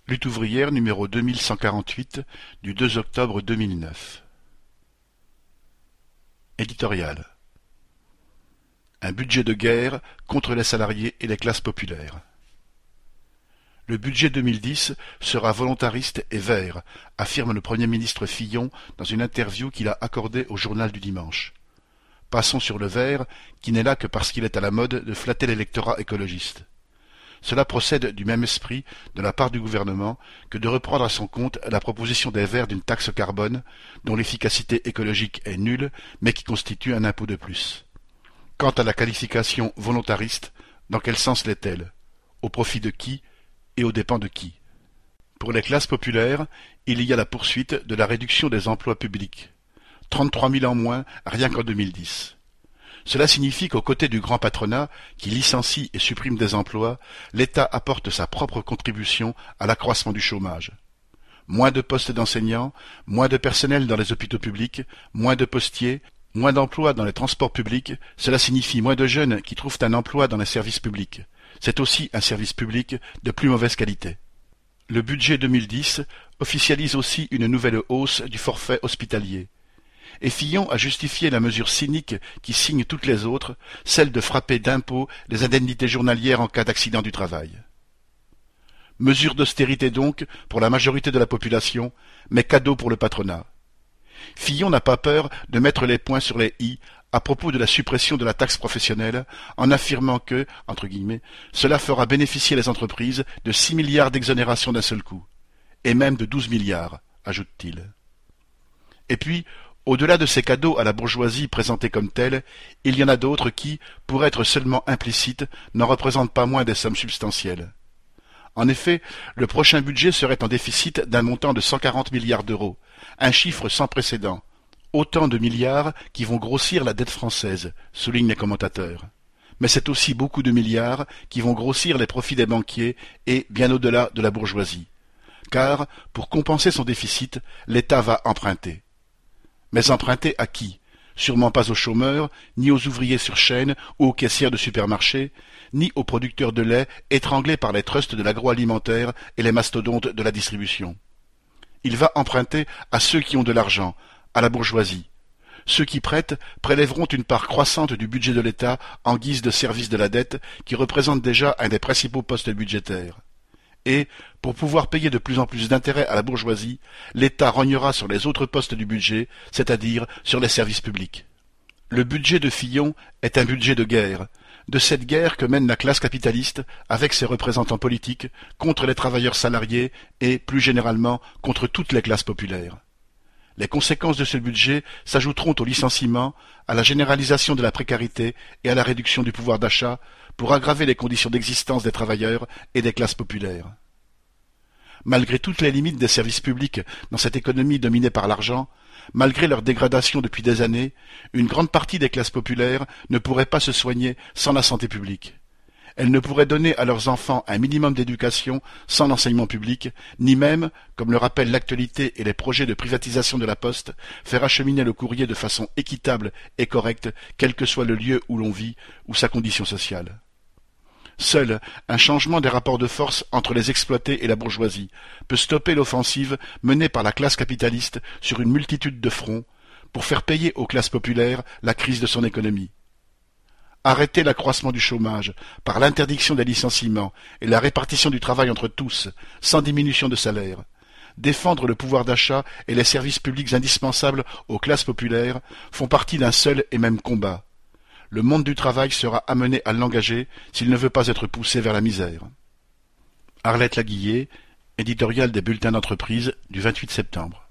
Lutte ouvrière numéro 2148 du 2 octobre 2009. Éditorial. Un budget de guerre contre les salariés et les classes populaires. Le budget 2010 sera volontariste et vert, affirme le Premier ministre Fillon dans une interview qu'il a accordée au Journal du Dimanche. Passons sur le vert, qui n'est là que parce qu'il est à la mode de flatter l'électorat écologiste. Cela procède du même esprit de la part du gouvernement que de reprendre à son compte la proposition des Verts d'une taxe carbone dont l'efficacité écologique est nulle mais qui constitue un impôt de plus. Quant à la qualification volontariste, dans quel sens l'est-elle? Au profit de qui et aux dépens de qui? Pour les classes populaires, il y a la poursuite de la réduction des emplois publics. 33 000 en moins rien qu'en 2010. Cela signifie qu'aux côtés du grand patronat, qui licencie et supprime des emplois, l'État apporte sa propre contribution à l'accroissement du chômage. Moins de postes d'enseignants, moins de personnel dans les hôpitaux publics, moins de postiers, moins d'emplois dans les transports publics, cela signifie moins de jeunes qui trouvent un emploi dans les services publics. C'est aussi un service public de plus mauvaise qualité. Le budget 2010 officialise aussi une nouvelle hausse du forfait hospitalier. Et Fillon a justifié la mesure cynique qui signe toutes les autres, celle de frapper d'impôts les indemnités journalières en cas d'accident du travail. Mesure d'austérité donc pour la majorité de la population, mais cadeau pour le patronat. Fillon n'a pas peur de mettre les points sur les i à propos de la suppression de la taxe professionnelle, en affirmant que, entre guillemets, cela fera bénéficier les entreprises de 6 milliards d'exonération d'un seul coup, et même de 12 milliards, ajoute-t-il. Et puis, au-delà de ces cadeaux à la bourgeoisie présentés comme tels, il y en a d'autres qui, pour être seulement implicites, n'en représentent pas moins des sommes substantielles. En effet, le prochain budget serait en déficit d'un montant de 140 milliards d'euros, un chiffre sans précédent. Autant de milliards qui vont grossir la dette française, soulignent les commentateurs. Mais c'est aussi beaucoup de milliards qui vont grossir les profits des banquiers et bien au-delà de la bourgeoisie. Car, pour compenser son déficit, l'État va emprunter. Mais emprunter à qui? Sûrement pas aux chômeurs, ni aux ouvriers sur chaîne ou aux caissières de supermarchés, ni aux producteurs de lait étranglés par les trusts de l'agroalimentaire et les mastodontes de la distribution. Il va emprunter à ceux qui ont de l'argent, à la bourgeoisie. Ceux qui prêtent prélèveront une part croissante du budget de l'État en guise de service de la dette qui représente déjà un des principaux postes budgétaires. Et, pour pouvoir payer de plus en plus d'intérêts à la bourgeoisie, l'État rognera sur les autres postes du budget, c'est-à-dire sur les services publics. Le budget de Fillon est un budget de guerre, de cette guerre que mène la classe capitaliste, avec ses représentants politiques, contre les travailleurs salariés et, plus généralement, contre toutes les classes populaires. Les conséquences de ce budget s'ajouteront au licenciement, à la généralisation de la précarité et à la réduction du pouvoir d'achat pour aggraver les conditions d'existence des travailleurs et des classes populaires. Malgré toutes les limites des services publics dans cette économie dominée par l'argent, malgré leur dégradation depuis des années, une grande partie des classes populaires ne pourrait pas se soigner sans la santé publique. Elles ne pourraient donner à leurs enfants un minimum d'éducation sans l'enseignement public, ni même, comme le rappellent l'actualité et les projets de privatisation de la Poste, faire acheminer le courrier de façon équitable et correcte, quel que soit le lieu où l'on vit ou sa condition sociale. Seul un changement des rapports de force entre les exploités et la bourgeoisie peut stopper l'offensive menée par la classe capitaliste sur une multitude de fronts pour faire payer aux classes populaires la crise de son économie. Arrêter l'accroissement du chômage par l'interdiction des licenciements et la répartition du travail entre tous, sans diminution de salaire. Défendre le pouvoir d'achat et les services publics indispensables aux classes populaires font partie d'un seul et même combat. Le monde du travail sera amené à l'engager s'il ne veut pas être poussé vers la misère. Arlette Laguillet, éditorial des bulletins d'entreprise du 28 septembre.